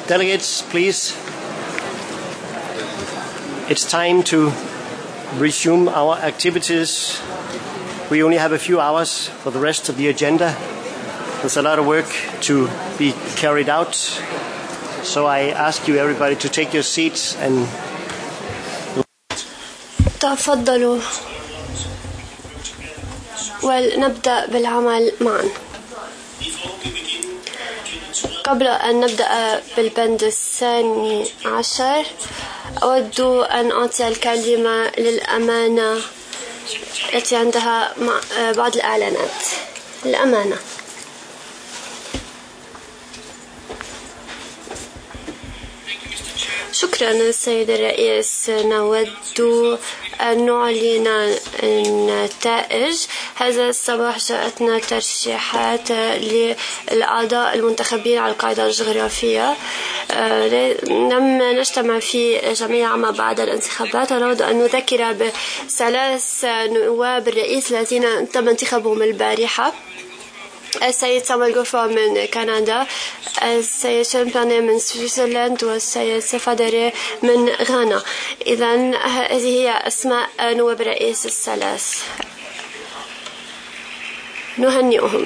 Delegates, please. It's time to resume our activities. We only have a few hours for the rest of the agenda. There's a lot of work to be carried out. So I ask you everybody to take your seats and تفضلوا ولنبدأ بالعمل معا. قبل أن نبدأ بالبند الثاني عشر أود أن أعطي الكلمة للأمانة التي عندها بعض الإعلانات. الأمانة. شكرا السيد الرئيس. نود أن نعلن النتائج. هذا الصباح جاءتنا ترشيحات للأعضاء المنتخبين على القاعدة الجغرافية. لم نجتمع في جمعية عامة بعد الانتخابات. ونود أن نذكر بثلاث نواب الرئيس الذين تم انتخابهم البارحة: السيد سامويل غوفا من كندا، السيد شامباني من سويسرلاند، والسيد سفادري من غانا. إذن هذه هي أسماء نواب الرئيس الثلاث. نهنئهم.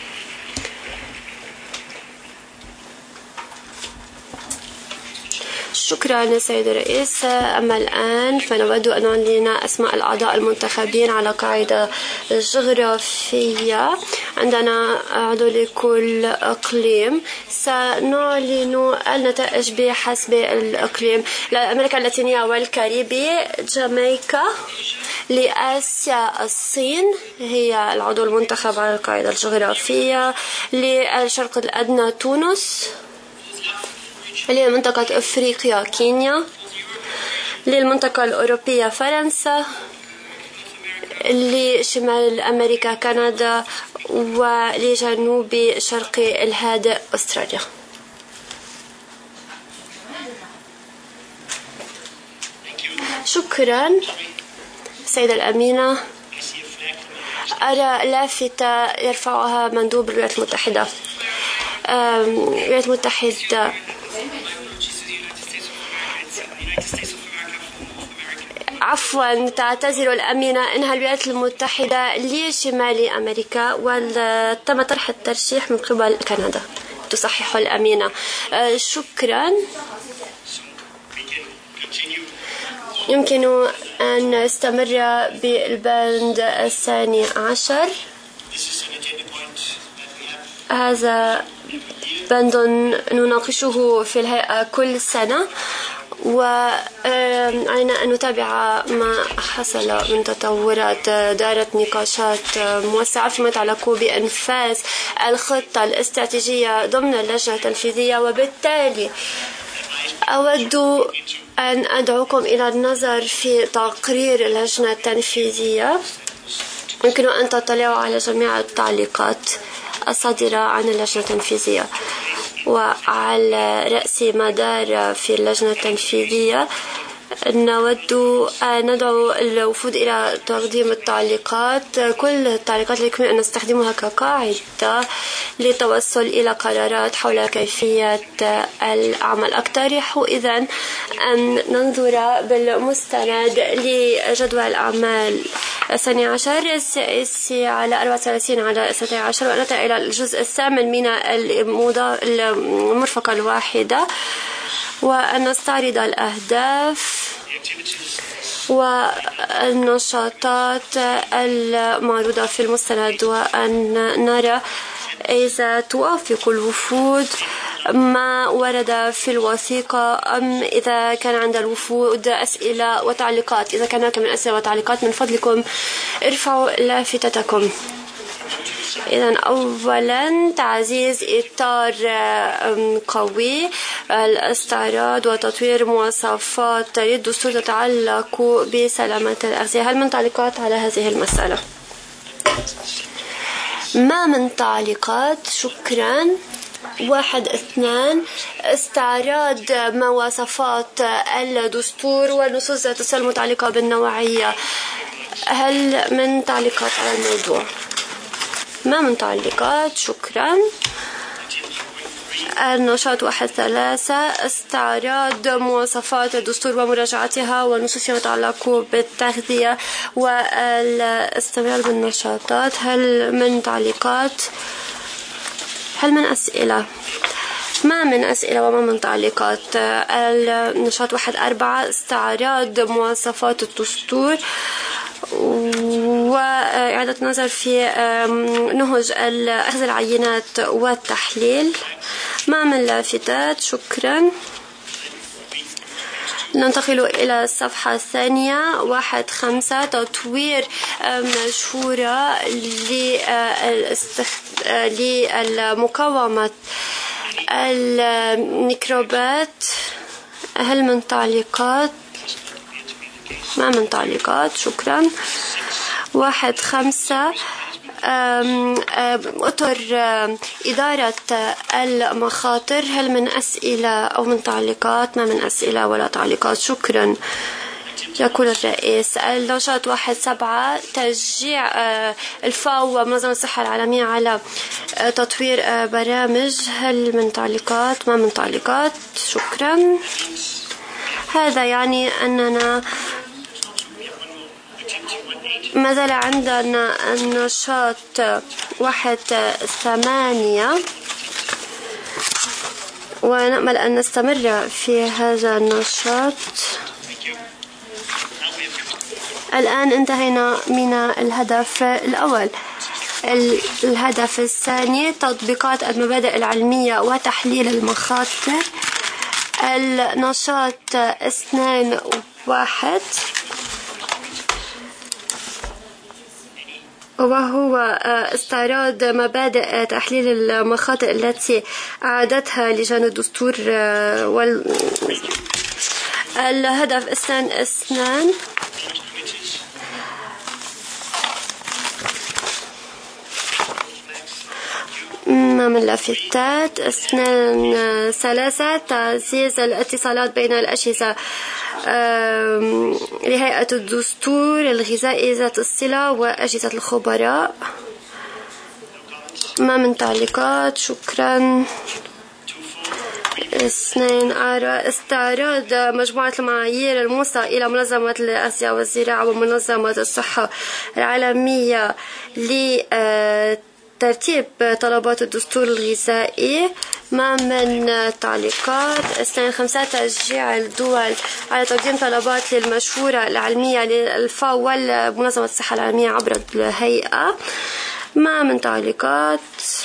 شكرا سيد الرئيس. أما الآن فنود أن نعلن أسماء الأعضاء المنتخبين على قاعدة جغرافية. عندنا عضو لكل إقليم. سنعلن النتائج بحسب الإقليم: لأمريكا اللاتينية والكاريبي، جامايكا. لآسيا الصين هي العضو المنتخب على القاعدة الجغرافية. للشرق الأدنى تونس. لمنطقة أفريقيا كينيا. للمنطقة الأوروبية فرنسا. لشمال أمريكا كندا. ولجنوب شرق الهادئ أستراليا. شكرا سيدة الأمينة. أرى لافتة يرفعها مندوب الولايات المتحدة. الولايات المتحدة عفوا تعتذر الأمينة إنها الولايات المتحدة لشمال أمريكا، وتم طرح الترشيح من قبل كندا. تصحح الأمينة. شكرا. يمكن أن نستمر بالبند الثاني عشر. هذا بند نناقشه في الهيئة كل سنة، وعلينا أن نتابع ما حصل من تطورات. دارت نقاشات موسعة فيما يتعلق بإنفاذ الخطة الاستراتيجية ضمن اللجنة التنفيذية، وبالتالي أود أن أدعوكم إلى النظر في تقرير اللجنة التنفيذية. يمكن أن تطلعوا على جميع التعليقات الصادرة عن اللجنة التنفيذية. وعلى رأس مدار في اللجنة التنفيذية نود أن ندعو الوفود إلى تقديم التعليقات، كل التعليقات التي يمكن أن نستخدمها كقاعدة للتوصل إلى قرارات حول كيفية العمل. أقترح إذن أن ننظر بالمستند لجدول الأعمال الثاني عشر السياسي على 34 على 16، ونأتي إلى الجزء الثامن من المرفقة الواحدة، وأن نستعرض الأهداف والنشاطات المعروضة في المستند، وأن نرى إذا توافق الوفود ما ورد في الوثيقة أم إذا كان عند الوفود أسئلة وتعليقات. إذا كان هناك من أسئلة وتعليقات من فضلكم ارفعوا لافتتكم. إذن أولا تعزيز إطار قوي، الاستعراض وتطوير مواصفات للدستور تتعلق بسلامة الأغذية. هل من تعليقات على هذه المسألة؟ ما من تعليقات. شكرا. 1 2 استعراض مواصفات الدستور والنصوص ذات المتعلقة بالنوعية. هل من تعليقات على الموضوع؟ ما من تعليقات. شكرا. النشاط 1-3 استعراض مواصفات الدستور ومراجعتها والنصوص فيما يتعلق بالتغذية والاستمرار بالنشاطات. هل من تعليقات؟ هل من أسئلة؟ ما من أسئلة وما من تعليقات. النشاط 1-4 استعراض مواصفات الدستور وإعادة النظر في نهج أخذ العينات والتحليل. ما من لافتات. شكرا. ننتقل إلى الصفحة الثانية. 1-5 تطوير مشهورة للمقاومة الميكروبات. هل من تعليقات؟ ما من تعليقات. شكرا. 1-5 أطر إدارة المخاطر. هل من أسئلة أو من تعليقات؟ ما من أسئلة ولا تعليقات. شكرا. يقول الرئيس. النشاط 1-7 تشجيع الفاو ومنظمة الصحة العالمية على تطوير برامج. هل من تعليقات؟ ما من تعليقات. شكرا. هذا يعني أننا ما زال عندنا النشاط 1-8 ونأمل أن نستمر في هذا النشاط. الآن انتهينا من الهدف الأول. الهدف الثاني تطبيقات المبادئ العلمية وتحليل المخاطر. النشاط 2-1 وهو استعراض مبادئ تحليل المخاطر التي أعادتها لجان الدستور. الهدف 2-2 من لافتات. 2-3 تعزيز الاتصالات بين الأجهزة لهيئة الدستور الغذائي ذات الصلة وأجهزة الخبراء. ما من تعليقات. شكرا. 2 استعراض مجموعة المعايير الموصى إلى منظمة الأغذية والزراعة ومنظمة الصحة العالمية لترتيب طلبات الدستور الغذائي. ما من تعليقات. 2-5 تشجيع الدول على تقديم طلبات للمشورة العلمية للفاو ومنظمة الصحة العالمية عبر الهيئة. ما من تعليقات.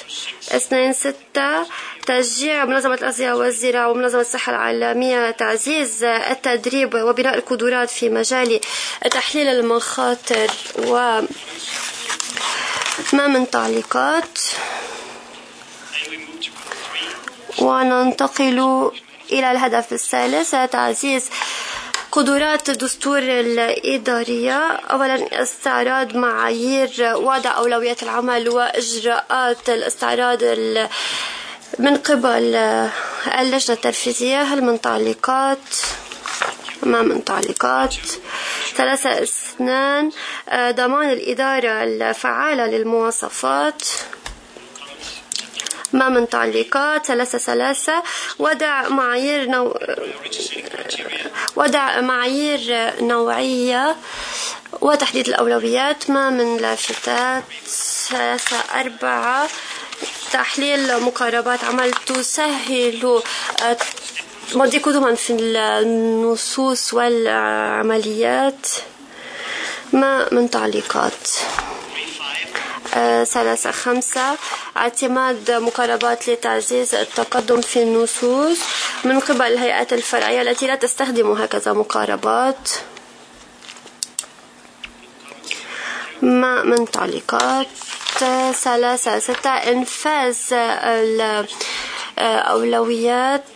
2-6 تشجيع منظمة الأغذية والزراعة ومنظمة الصحة العالمية تعزيز التدريب وبناء القدرات في مجال تحليل المخاطر. وما من تعليقات. وننتقل إلى الهدف الثالث تعزيز قدرات الدستور الإدارية. أولا استعراض معايير وضع أولويات العمل وإجراءات الاستعراض من قبل اللجنة التنفيذية. هل من تعليقات؟ ما من تعليقات. 3-2 ضمان الإدارة الفعالة للمواصفات. ما من تعليقات. 3-3 وضع معايير نوعية وتحديد الأولويات. ما من لافتات. 3-4 تحليل مقاربات عمل تسهل مضي قدما في النصوص والعمليات. ما من تعليقات. 3-5 اعتماد مقاربات لتعزيز التقدم في النصوص من قبل الهيئات الفرعية التي لا تستخدم هكذا مقاربات. ما من تعليقات. 3-6 إنفاذ الأولويات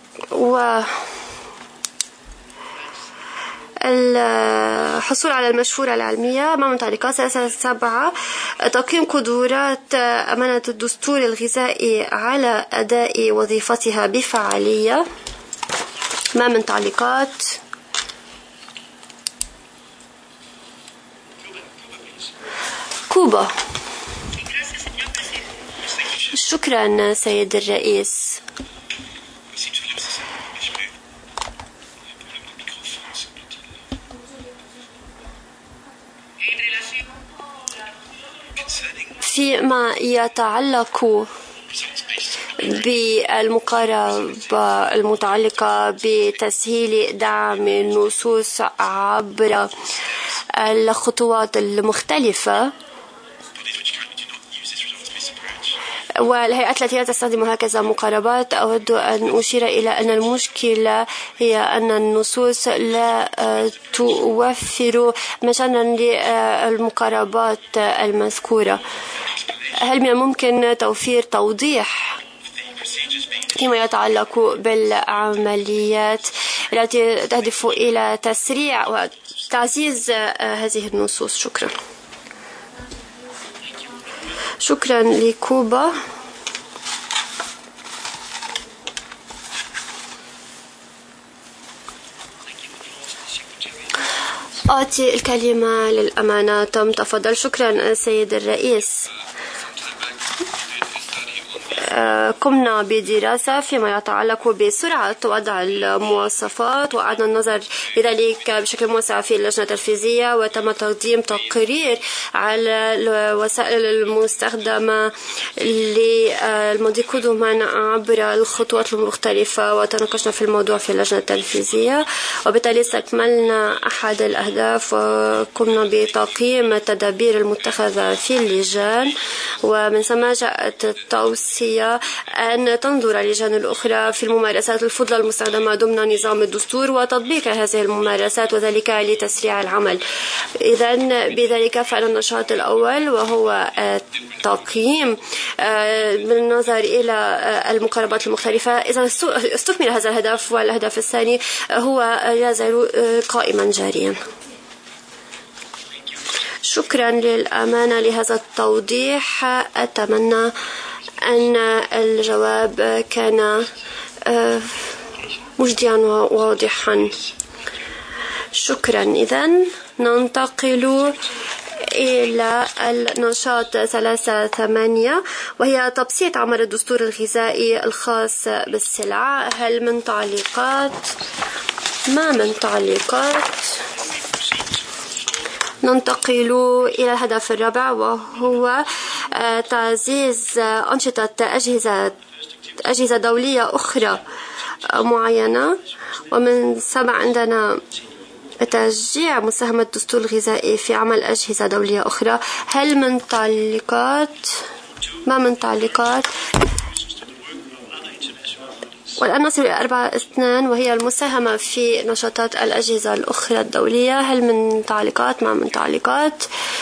الحصول على المشورة العلمية. ما من تعليقات. 3-7 تقييم قدرات أمانة الدستور الغذائي على أداء وظيفتها بفعالية. ما من تعليقات. كوبا. شكرا سيد الرئيس. فيما يتعلق بالمقاربة المتعلقة بتسهيل دعم النصوص عبر الخطوات المختلفة والهيئات التي لا تستخدم هكذا مقاربات، أود أن أشير إلى أن المشكلة هي أن النصوص لا توفر مجالا للمقاربات المذكورة. هل من الممكن توفير توضيح فيما يتعلق بالعمليات التي تهدف إلى تسريع وتعزيز هذه النصوص؟ شكرا. شكرا لكوبا. أعطي الكلمة للأمانة. تفضل. شكرا سيد الرئيس. قمنا بدراسة فيما يتعلق بسرعة وضع المواصفات وأعدنا النظر لذلك بشكل موسع في اللجنة التنفيذية، وتم تقديم تقرير على الوسائل المستخدمة للمضي قدما عبر الخطوات المختلفة، وتناقشنا في الموضوع في اللجنة التنفيذية، وبالتالي استكملنا أحد الأهداف وقمنا بتقييم التدابير المتخذة في اللجان، ومن ثم جاءت التوصية أن تنظر اللجان الأخرى في الممارسات الفضلى المستخدمة ضمن نظام الدستور وتطبيق هذه الممارسات، وذلك لتسريع العمل. إذن بذلك فعل النشاط الأول وهو تقييم بالنظر إلى المقاربات المختلفة. إذا استكمل هذا الهدف، والهدف الثاني هو يزال قائما جاريا. شكرا للأمانة لهذا التوضيح. أتمنى أن الجواب كان مجديا وواضحا. شكرا. إذن ننتقل إلى النشاط 3.8 وهي تبسيط عمل الدستور الغذائي الخاص بالسلع. هل من تعليقات؟ ما من تعليقات. ننتقل إلى الهدف الرابع وهو تعزيز أنشطة أجهزة دولية أخرى معينة، ومن ثم عندنا تشجيع مساهمة الدستور الغذائي في عمل أجهزة دولية أخرى. هل من تعليقات؟ ما من تعليقات. والآن نصل إلى 4.2 وهي المساهمة في نشاطات الأجهزة الأخرى الدولية. هل من تعليقات؟ ما من تعليقات.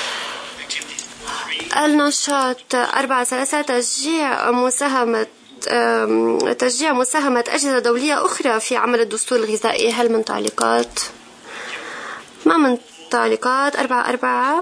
النشاط 4.3 تشجيع مساهمة أجهزة دولية أخرى في عمل الدستور الغذائي. هل من تعليقات؟ ما من تعليقات. 4.4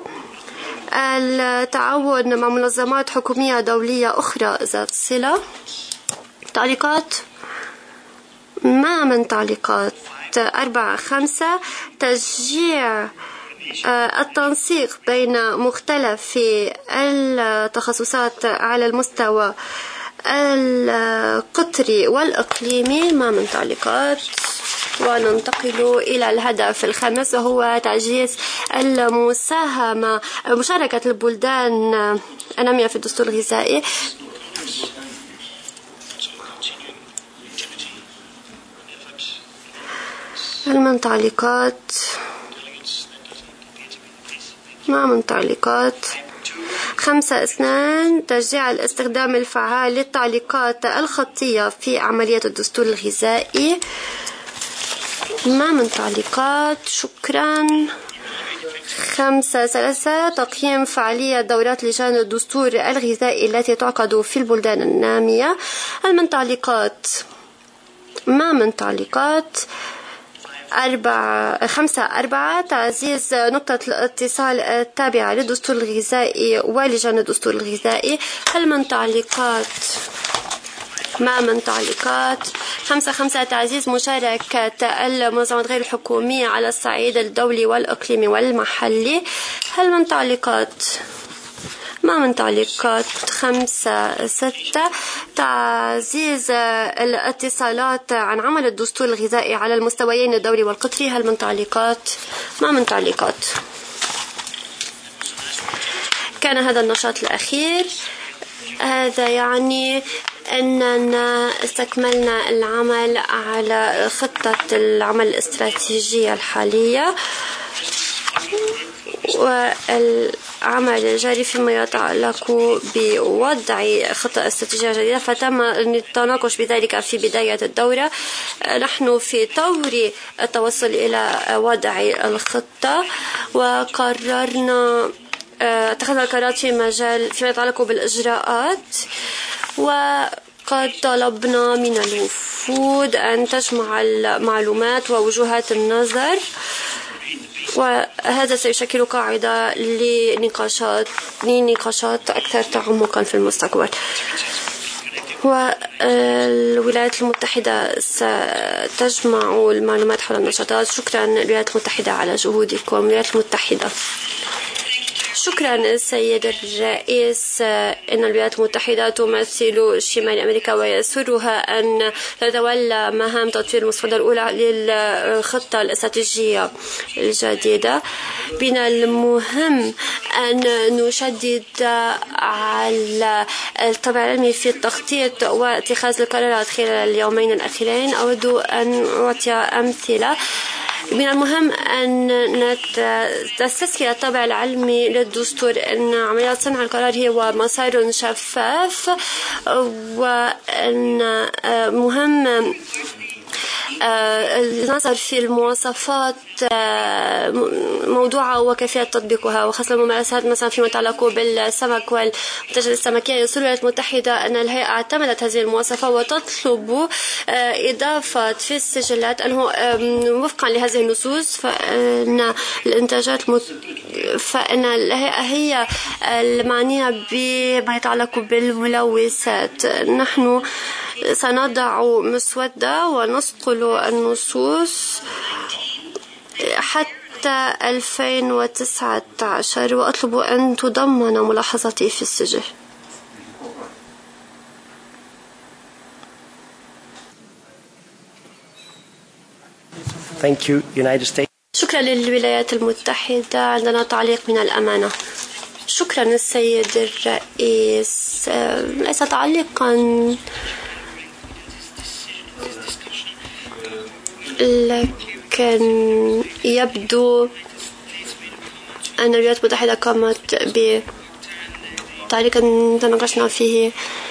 التعاون مع منظمات حكومية دولية أخرى ذات صلة. تعليقات؟ ما من تعليقات. 4.5 تشجيع التنسيق بين مختلف التخصصات على المستوى القطري والإقليمي. ما من تعليقات. وننتقل إلى الهدف الخامس وهو تعزيز مشاركة البلدان النامية في الدستور الغذائي. هل من تعليقات؟ ما من تعليقات. 5.2 تشجيع الاستخدام الفعال للتعليقات الخطية في عملية الدستور الغذائي. ما من تعليقات. شكرا. 5.3 تقييم فعالية دورات لجان الدستور الغذائي التي تعقد في البلدان النامية. هل من تعليقات؟ ما من تعليقات. 5.4 تعزيز نقطة الاتصال التابعة للدستور الغذائي ولجان الدستور الغذائي. هل من تعليقات؟ ما من تعليقات. 5.5 تعزيز مشاركة المنظمات غير الحكومية على الصعيد الدولي والإقليمي والمحلي. هل من تعليقات؟ ما من تعليقات. 5-6 تعزيز الاتصالات عن عمل الدستور الغذائي على المستويين الدولي والقطري. هل من تعليقات؟ ما من تعليقات. كان هذا النشاط الأخير. هذا يعني أننا استكملنا العمل على خطة العمل الاستراتيجية الحالية والعمل الجاري فيما يتعلق بوضع خطة استراتيجية جديدة، فتم التناقش بذلك في بداية الدورة. نحن في طور التوصل إلى وضع الخطة وقررنا اتخذنا القرارات في مجال فيما يتعلق بالإجراءات، وقد طلبنا من الوفود أن تجمع المعلومات ووجهات النظر، وهذا سيشكل قاعدة لنقاشات أكثر تعمقا في المستقبل. والولايات المتحدة ستجمع المعلومات حول النشاطات. شكرا للولايات المتحدة على جهودكم. الولايات المتحدة. شكرا السيد الرئيس. إن الولايات المتحدة تمثل شمال أمريكا ويسرها أن تتولى مهام تطوير المصفدة الأولى للخطة الاستراتيجية الجديدة. من المهم أن نشدد على الطابع العلمي في التخطيط واتخاذ القرارات خلال اليومين الأخيرين. أود أن أعطي أمثلة. من المهم أن تستذكر الطابع العلمي للدستور أن عمليات صنع القرار هو مسار شفاف، وأن مهم النظر في المواصفات موضوعة وكيفية تطبيقها، وخاصة الممارسات مثلا فيما يتعلق بالسمك والمنتجات السمكية. يصر الولايات المتحدة أن الهيئة اعتمدت هذه المواصفة وتطلب إضافة في السجلات أنه وفقا لهذه النصوص فإن الإنتاجات فإن الهيئة هي المعنية بما يتعلق بالملوثات. نحن سنضع مسودة ونصقل النصوص حتى 2019 وأطلب أن تضمن ملاحظتي في السجل. Thank you, United States. شكرا للولايات المتحدة. عندنا تعليق من الأمانة. شكرا السيد الرئيس. ليس تعليقا لكن يبدو أن الولايات المتحدة قامت بتعليق تناقشنا فيه،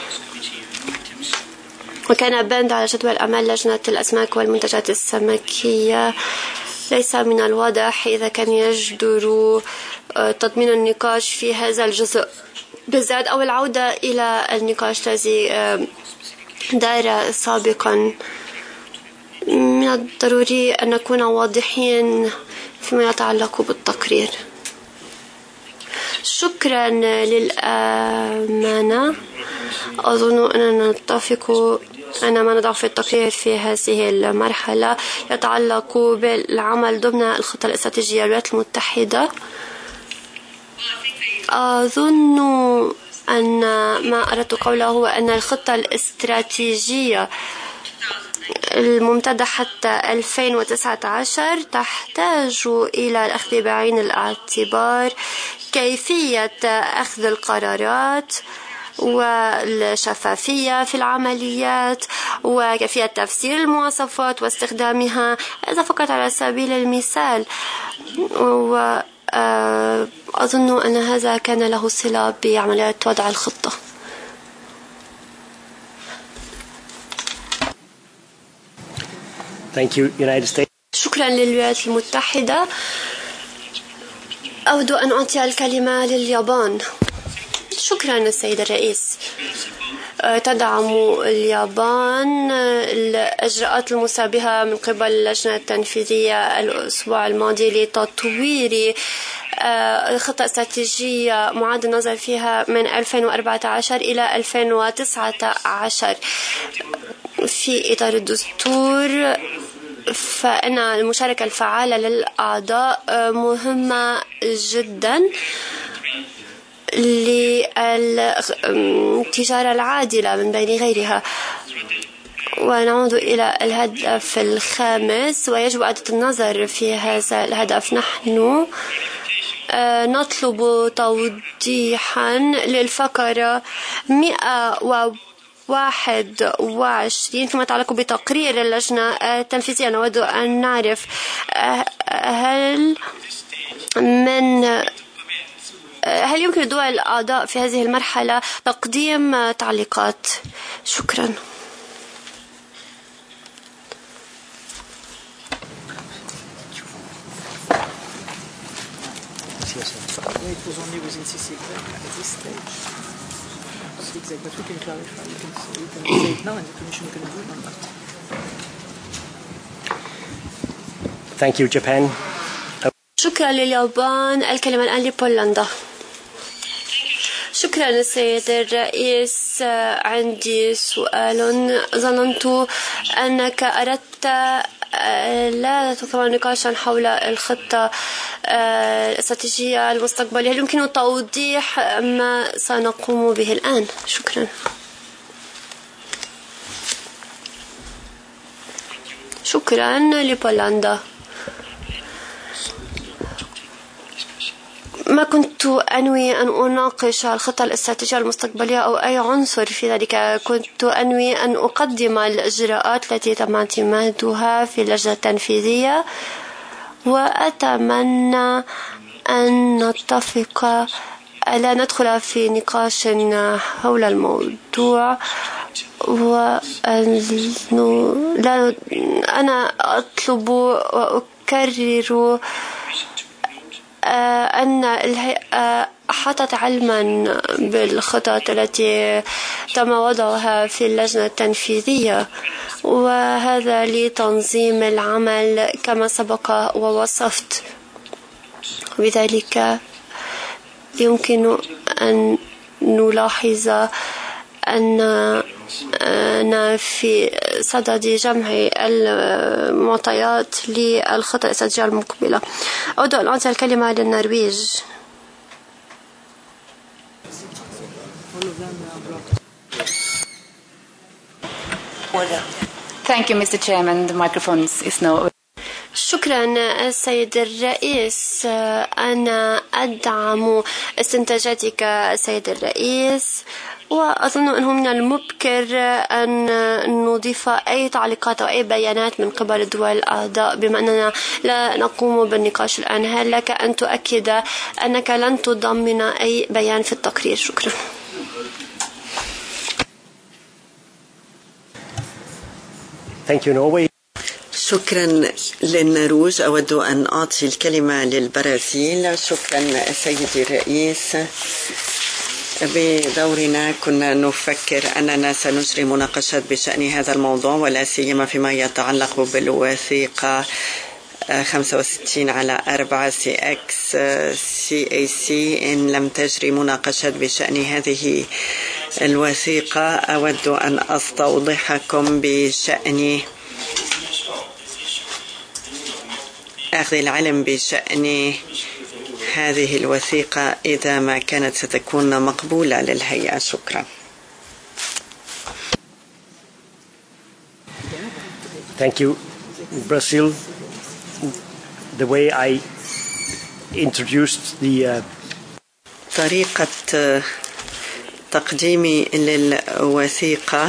وكان بند على جدول أعمال لجنة الأسماك والمنتجات السمكية. ليس من الواضح إذا كان يجدر تضمين النقاش في هذا الجزء بالذات أو العودة إلى النقاش الذي دار سابقا. من الضروري أن نكون واضحين فيما يتعلق بالتقرير. شكرا للأمانة. أظن أننا نتفق أن ما نضع في التقرير في هذه المرحلة يتعلق بالعمل ضمن الخطة الاستراتيجية للولايات المتحدة. أظن أن ما أردت قوله هو أن الخطة الاستراتيجية الممتدة حتى 2019 تحتاج إلى الأخذ بعين الاعتبار كيفية أخذ القرارات والشفافية في العمليات وكيفية تفسير المواصفات واستخدامها. هذا فقط على سبيل المثال، وأظن أن هذا كان له صلة بعملية وضع الخطة. Thank you, United States. شكرا للولايات المتحدة. أود أن أعطي الكلمة لليابان. شكرا السيد الرئيس. تدعم اليابان الإجراءات المشابهة من قبل اللجنة التنفيذية الأسبوع الماضي لتطوير خطة استراتيجية معاد النظر فيها من 2014 إلى 2019 في إطار الدستور. فإن المشاركة الفعالة للأعضاء مهمة جدا للتجارة العادلة من بين غيرها. ونعود إلى الهدف الخامس، ويجب إعادة النظر في هذا الهدف. نحن نطلب توضيحا للفقرة 121 فيما يتعلق بتقرير اللجنة التنفيذية. نود أن نعرف هل يمكن للدول الأعضاء في هذه المرحلة تقديم تعليقات؟ شكرا. Thank you, Japan. شكرا لليابان. الكلمة الآن لبولندا. شكرا السيد الرئيس. عندي سؤال. ظننت أنك أردت لا تكون نقاشا حول الخطة الاستراتيجية المستقبلية. هل يمكن توضيح ما سنقوم به الآن؟ شكرا. شكرا لبولندا. ما كنت أنوي أن أناقش الخطة الاستراتيجية المستقبلية أو أي عنصر في ذلك. كنت أنوي أن أقدم الإجراءات التي تم اعتمادها في اللجنة التنفيذية، وأتمنى أن نتفق لا ندخل في نقاش حول الموضوع. أنا أطلب وأكرر أن الهيئة أحاطت علما بالخطط التي تم وضعها في اللجنة التنفيذية، وهذا لتنظيم العمل كما سبق ووصفت. بذلك يمكن أن نلاحظ أننا في صدد جمع المعطيات للخطة الاستراتيجية المقبلة. أود أن أعطي الكلمة للنرويج. Thank you, Mr. Chairman. The microphone is now. شكرا السيد الرئيس. أنا أدعم استنتاجاتك السيد الرئيس، وأظن أنه من المبكر أن نضيف أي تعليقات أو أي بيانات من قبل الدول الأعضاء بما أننا لا نقوم بالنقاش الآن. هل لك أن تؤكد أنك لن تضمن أي بيان في التقرير؟ شكرا. Thank you, Norway. شكرا للنرويج. أود أن أعطي الكلمة للبرازيل. شكرا سيدي الرئيس. بدورنا كنا نفكر أننا سنجري مناقشات بشأن هذا الموضوع، ولا سيما فيما يتعلق بالوثيقة 65/4 CX CAC. إن لم تجري مناقشات بشأن هذه الوثيقة، أود أن أستوضحكم بشأن أخذ العلم بشأن هذه الوثيقة إذا ما كانت ستكون مقبولة للهيئة. شكرا. Thank you. Brazil, the way I introduced the طريقة تقديمي للوثيقة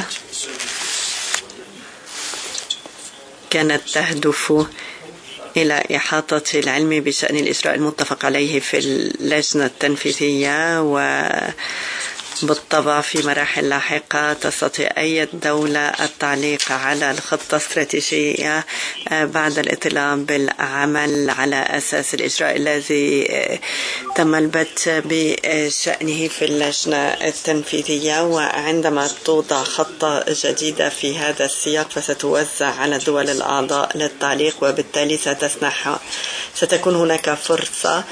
كانت تهدف إلى إحاطة العلم بشأن الإجراء المتفق عليه في اللجنة التنفيذية، وبالطبع في مراحل لاحقة تستطيع أي دولة التعليق على الخطة الاستراتيجية بعد الاطلاع بالعمل على أساس الإجراء الذي تم البت بشأنه في اللجنة التنفيذية. وعندما توضع خطة جديدة في هذا السياق فستوزع على الدول الأعضاء للتعليق، وبالتالي ستكون هناك فرصة،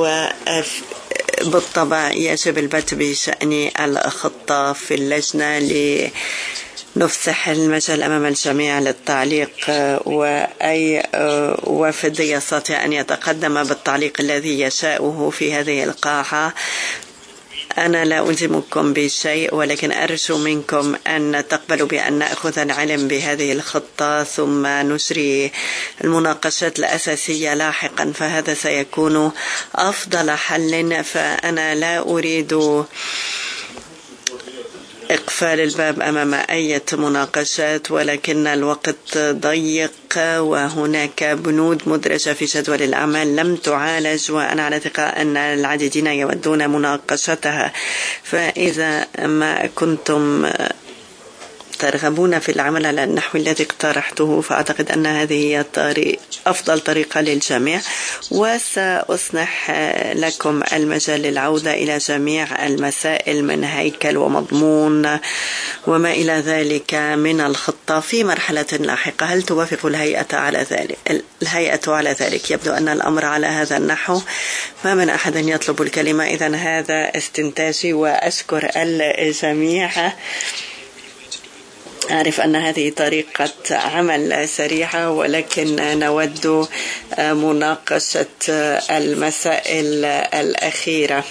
وبالطبع يجب البت بشأن الخطة في اللجنة لنفسح المجال أمام الجميع للتعليق، وأي وفد يستطيع أن يتقدم بالتعليق الذي يشاءه في هذه القاعة أنا لا ألزمكم بشيء، ولكن أرجو منكم أن تقبلوا بأن نأخذ العلم بهذه الخطة ثم نجري المناقشات الأساسية لاحقا، فهذا سيكون أفضل حل. فأنا لا أريد إقفال الباب أمام أي مناقشات، ولكن الوقت ضيق وهناك بنود مدرجة في جدول الأعمال لم تعالج، وأنا على ثقة أن العديدين يودون مناقشتها. فإذا ما كنتم ترغبون في العمل على النحو الذي اقترحته فأعتقد أن هذه هي أفضل طريقة للجميع، وسأسنح لكم المجال للعودة إلى جميع المسائل من هيكل ومضمون وما إلى ذلك من الخطة في مرحلة لاحقة. هل توافق الهيئة على ذلك؟ يبدو أن الأمر على هذا النحو، ما من أحد يطلب الكلمة. إذن هذا استنتاجي وأشكر الجميع. أعرف أن هذه طريقة عمل سريعة، ولكن نود مناقشة المسائل الأخيرة.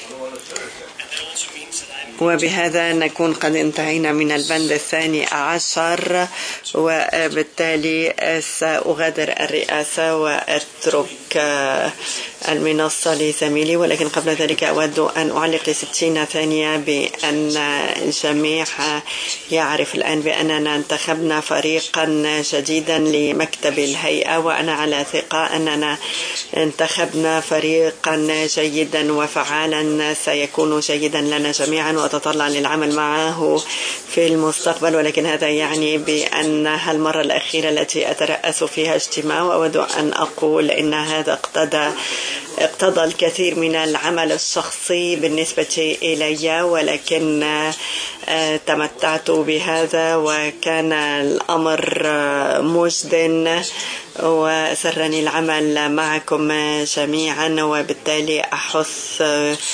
وبهذا نكون قد انتهينا من البند 12، وبالتالي سأغادر الرئاسة وأترك المنصة لزميلي. ولكن قبل ذلك أود أن أعلق 60 ثانية بأن الجميع يعرف الآن بأننا انتخبنا فريقا جديدا لمكتب الهيئة، وأنا على ثقة أننا انتخبنا فريقا جيدا وفعالا سيكون جيدا لنا جميعا، وأتطلع للعمل معه في المستقبل. ولكن هذا يعني بأنها المرة الأخيرة التي أترأس فيها اجتماع، وأود أن أقول إن هذا اقتضى الكثير من العمل الشخصي بالنسبة إلي، ولكن تمتعت بهذا وكان الأمر مجد، وسرني العمل معكم جميعا. وبالتالي أحث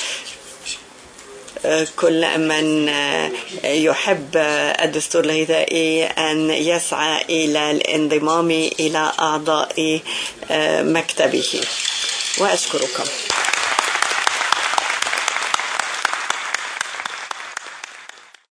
كل من يحب الدستور الغذائي أن يسعى إلى الانضمام إلى أعضاء مكتبه، وأشكركم.